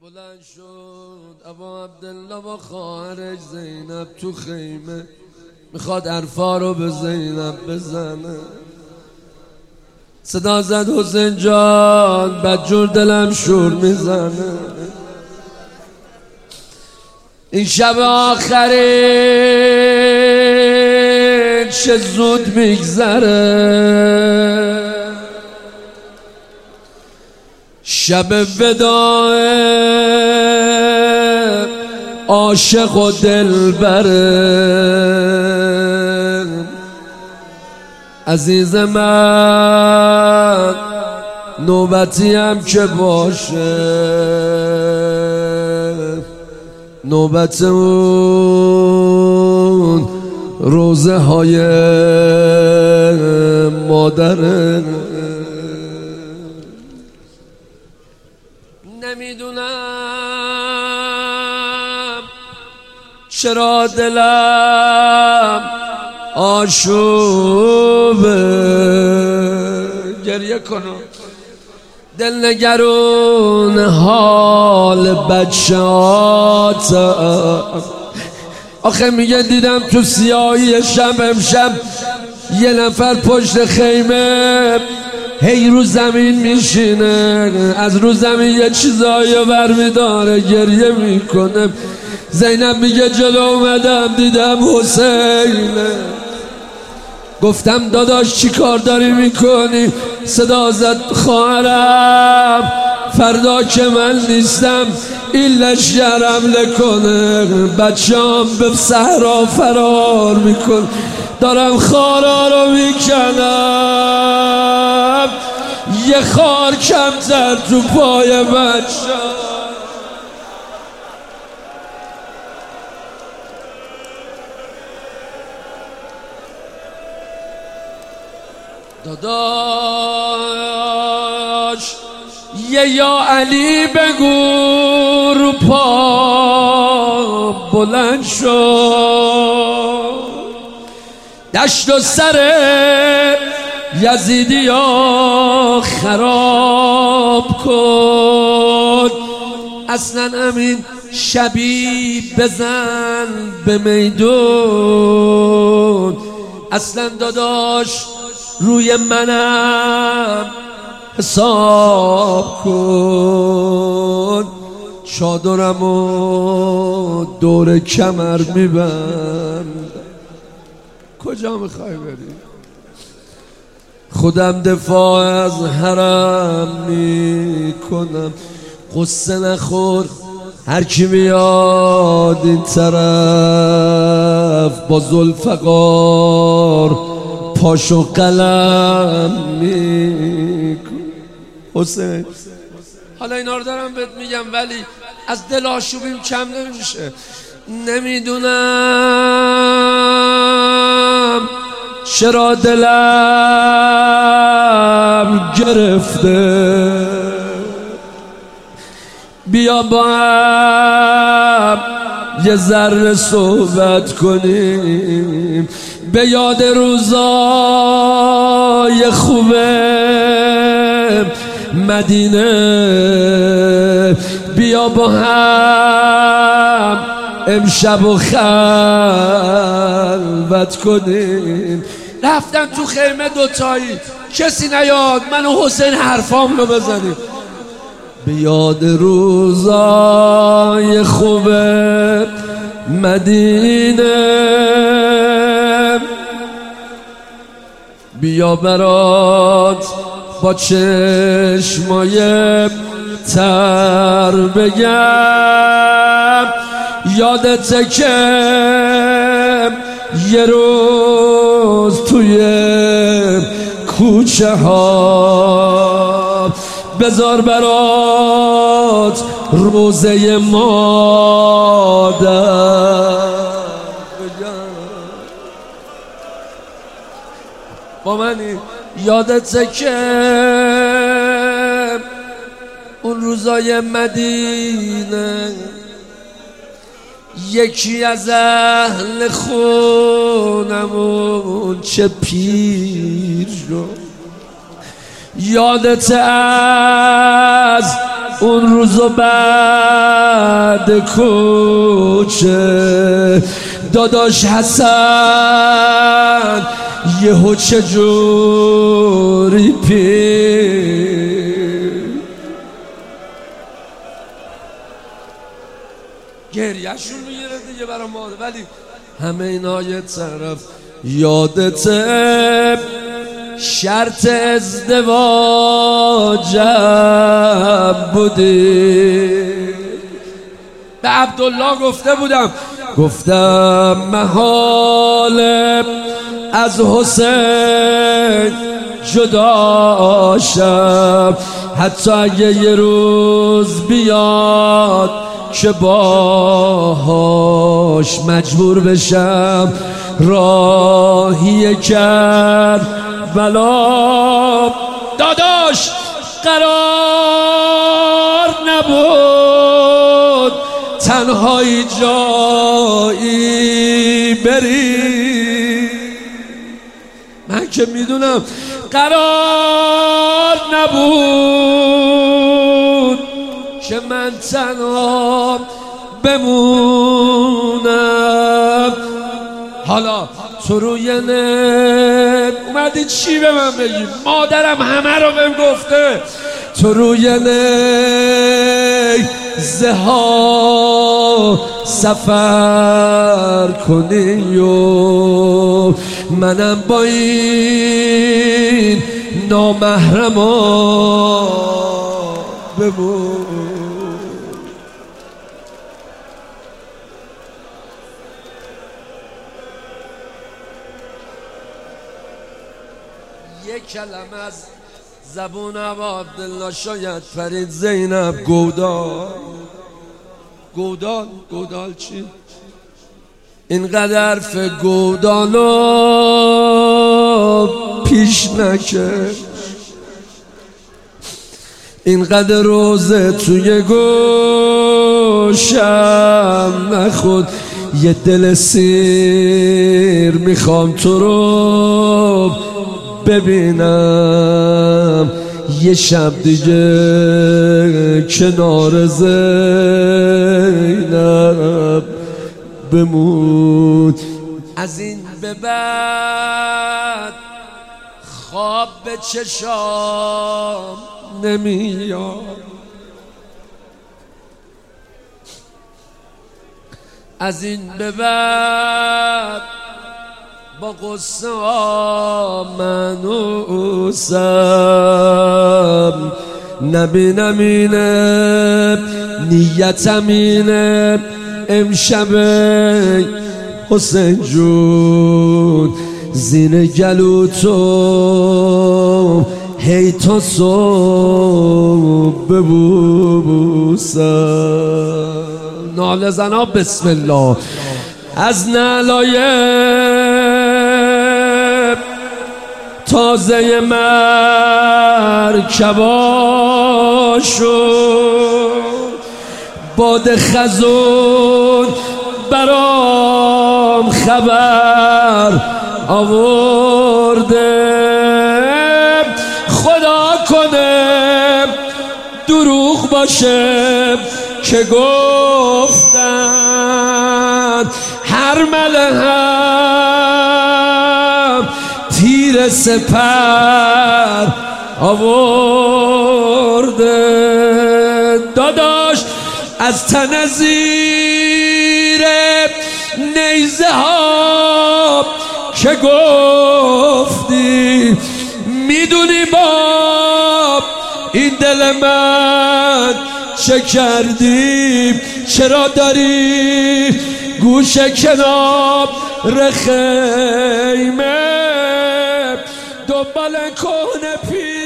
بلند شد ابا عبدالله با خواهرش زینب تو خیمه، میخواد عرفا رو به زینب بزنه. صدا زد حسین جان بدجور دلم شور میزنه، این شب آخره چه زود میگذره، شب وداع عاشق و دلبره. عزیز من نوبتی هم که باشه، نوبت اون روزه های مادره. نمیدونم چرا دلم آشوبه، گریه کنم دلنگرون حال بچه‌هاتم. آخه میگه دیدم تو سیاهی شب امشب یه نفر پشت خیمه هی رو زمین میشینه، از رو زمین یه چیزایی برمیداره گریه میکنه. زینب میگه جلو اومدم دیدم حسینه، گفتم داداش چی کار داری میکنی؟ صدا زد خواهرم فردا که من نیستم این لشگر حمله کنه، بچه‌ام به صحرا فرار میکن، دارم خارا رو میکنم، یه خار کمتر تو پای بچه‌ام. داداش یه یا علی بگو رو پا بلند شو، دشت و سر یزیدی یا خراب کن، اصلا امین شبی بزن به میدون، اصلا داداش روی منم حساب کن، چادرمو دور کمر میبند. کجا میخوای بری؟ خودم دفاع از حرم میکنم، قصه نخور هر کی میاد این طرف با ذوالفقار پاشو قلم میکن. حسین حالا اینا رو دارم بهت میگم ولی از دل آشوبیم کم نمیشه. نمیدونم چرا دلم گرفته، بیا با هم یه ذره صحبت کنیم، به یاد روزای خوبه مدینه، بیا با هم امشب و خلوت کنیم. رفتن تو خیمه دوتایی، کسی نیاد من و حسین حرفام رو بزنیم، به یاد روزای خوبه مدینه، بیا برات با چشمای تر بگم، یادته که یه روز توی کوچه ها بذار برات روزه مادر با منی، یادته که اون روزای مدینه یکی از اهل خونمون چه پیر شد، یادت از اون روزو بعد کوچه داداش حسن یهو چجوری گریه‌شون میگیره دیگه برا ماده. ولی همه اینا یه طرف، یادته شرط ازدواجم بودی. به عبدالله گفته بودم، گفتم محاله از حسین جداشم، حتی اگه یه روز بیاد که باهاش مجبور بشم راهی کربلا. داداش قرار نبود تنهایی جایی بری، من که میدونم قرار نبود که من تنها بمونم. حالا تو روی اومدی چی به من بگی؟ مادرم همه رو بهم گفته. تو روی زها سفر کنی و منم با این نامحرما بمون. یک کلمه از زبون ابا عبدالله شاید فرید زینب گودال چی؟ اینقدر حرف گودالو پیش نکش، اینقدر روزه توی گوشم نخود. یه دل سیر میخوام تو رو ببینم یه شب دیگه کنار زینب بمون. از این به بعد خواب به چشام نمیاد، از این به بعد با قصه منوسم، نبینم اینه نیتم اینه امشب حسین جون زین گلو تو هی تا صبح ببوسم. ناله زنا بسم الله از نعلای تازه مرکباشو باد خزون برام خبر آورده. خدا کنه دروغ باشه که گفتن هر مله هم تیر سپر آورده. داداش از تن زیر نیزه ها که گفتی میدونی باب این دل من چه کردی؟ چرا داری گوش کنار خیمه دنبال کهنه